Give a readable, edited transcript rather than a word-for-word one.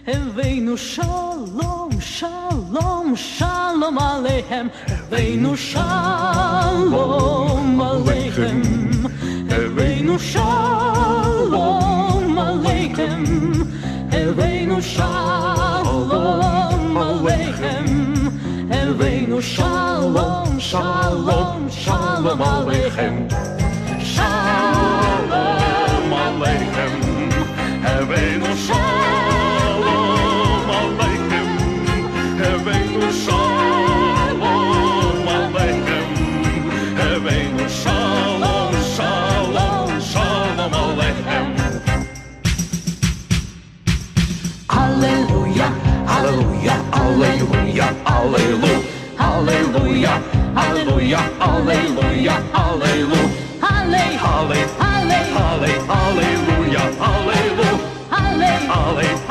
Eveinu shalom, shalom, shalom aleichem. Eveinu shalom aleichem. Eveinu shalom aleichem. Eveinu shalom aleichem. Eveinu shalom, shalom, shalom aleichem. Shalom aleichem. Eveinu shalom aleichem. Eveinu shalom aleichem. Eveinu shalom, shalom, shalom aleichem. Alleluia, alleluia, alleluia, alleluia, alleluia, alleluia, alleluia, alleluia. Halle, halle, halle, halle, alleluia, alleluia, halle, halle.